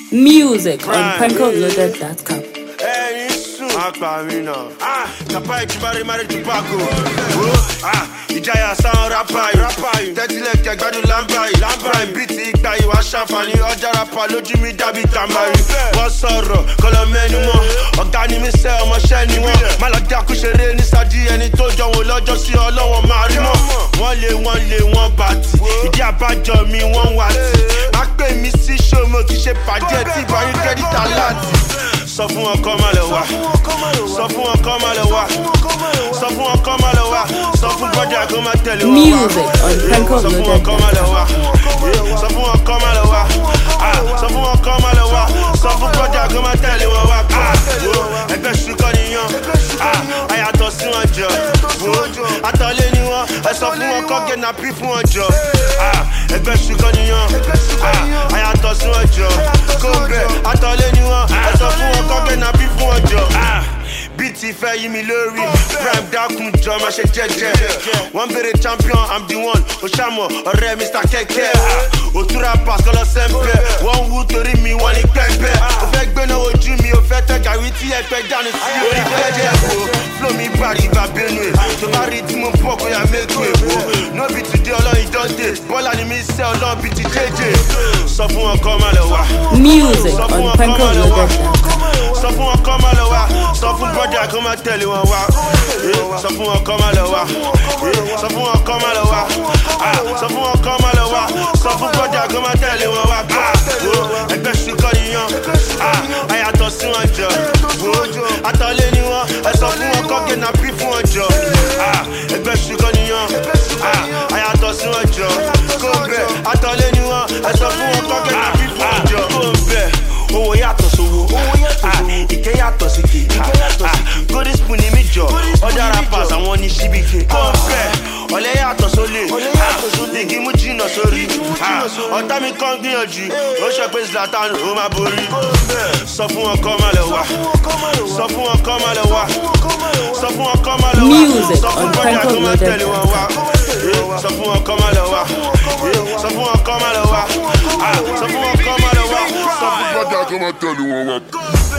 Music on PrankoLoaded.com. Kapa ìtúbárí máa rí tupako. Ìjayà sáwọn rápá yìí. Tẹ́tílẹ̀ kẹgbẹ́dún lámbà yìí. Bíìtì ìgbà yìí wá ṣàǹfààní. Ọjà rápá lójú mi dàbí tàmbárì. Wọ́n sọ̀rọ̀ kọlọ mẹ́nu mọ́. Ọ̀gá ni mi sẹ́ ọmọṣẹ́ ni wọ́n. Má lọ dákú ṣeré ní sájí ẹni tó jọ wò lọ́jọ́ sí ọlọ́wọ́n máa rí mọ́. Wọ́n lé wọ́n bàtì. Ìdí àbájọ mi wọ́n wà tí. Má pè mí sí ṣòmo kì í ṣe pàdé tí ìbáyé kẹ́dítà láti. Sọ fún ọkọ má lọ wá. Sọ fún ọkọ má lọ wá. Sọ fún ọkọ má lọ wá. Sọ fún brother kó má tẹ̀lé wá. Music on PrankoLoaded.com. Sọ fún ọkọ má lọ wá. Sọ fún ọkọ má lọ wá. Sọ fún ọkọ má lọ wá. Sọ fún brother kó má tẹ̀lé wá wá. Ẹgbẹ́ ṣùkọ́ nìyàn. Àyàtọ̀ sí wọn jọ. Àtọ̀lé ni wọn. Ẹ sọ fún wọn kọ́ gẹ̀nà pí fún wọn jọ. Ẹgbẹ́ ṣùkọ́ nìyàn. Àyàtọ̀ sí wọn jọ. Kó bẹ̀ àtọ̀lé ni wọn. Ẹ sọ fún wọn kọ́ gẹ̀nà pí fún wọn jọ. Beat fẹ́ yí mi lórí. Prime dákun jọ máa ṣe jẹ́jẹ́. Wọ́n bèrè champion, I'm the one. Oṣàmọ̀ ọ̀rẹ́ Mr. Kẹ̀kẹ́. Òtúra pass kọ́lọ́ sẹ́ńpẹ́. Wọ́n wú torí mi, wọ́n ní pẹ́pẹ́. Ó fẹ́ gbéná ojú mi, ó fẹ́ tẹ́ gàrí tí ẹ fẹ́ jánu sí orí jẹ́jẹ́ wo. Flow mi bá ìgbà Benue. Tó bá rí tí mo pọ̀ kó yà méjì èwo. No be today ọlọ́yin dọ́ndé. Bọ́lá ni mi sẹ́ ọlọ́run bíi ti jẹ́jẹ́. Sọ fún ọkọ má lọ wá. Music on PrankoLoaded.com. Sọ fún ọkọ má lọ wá. Sọ fún brother kó má tẹ̀lé wọn wá. Sọ fún ọkọ má lọ wá. Sọ fún ọkọ má lọ wá. Sọ fún ọkọ má lọ wá. Sọ fún brother kó má tẹ̀lé wọn wá. Ẹgbẹ́ ṣùkọ́ nìyàn. Àyàtọ̀ sí wọn jọ. Àtọ̀lé ni wọn. Ẹ sọ fún wọn kọ́ gẹ̀nà pí fún wọn jọ. Ẹgbẹ́ ṣùkọ́ nìyàn. Àyàtọ̀ sí wọn jọ. Kó bẹ̀ àtọ̀lé ni wọn. Ẹ sọ fún wọn kọ́ gẹ̀nà pí fún wọn jọ. Kó bẹ̀ owó yàtọ̀ sówó. Ìké yàtọ̀ sí ké. Golden spoon ni mi jọ. Ọjà rappers àwọn ní ṣíbíkè. Kó bẹ̀ ọ̀lẹ́ yàtọ̀ sólè. Igi mú jìnnà sórí. Ọ̀tá mi kàn gbìyànjú. Ó ṣe pé Zlatan ó máa borí. Sọ fún ọkọ má lọ wá. Sọ fún ọkọ má lọ wá. Sọ fún ọkọ má lọ wá. Music Sọ fún on brother kó má tẹ̀lé wọn wá. PrankoLoaded.com. Sọ fún ọkọ má lọ wá. Sọ fún ọkọ má lọ wá. Sọ fún ọkọ má lọ wá. Sọ fún brother kó má tẹ̀lé wọn wá.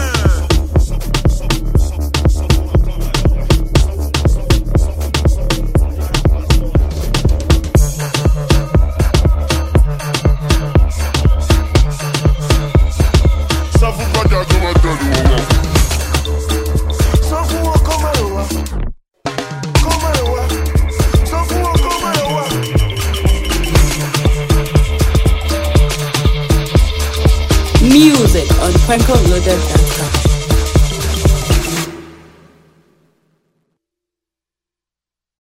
Sọ fún brother kó má tẹ̀lé wọn wá. Sọ fún ọkọ má lọ wá. Kó má lọ wá. Sọ fún ọkọ má lọ wá. Music on PrankoLoaded.com.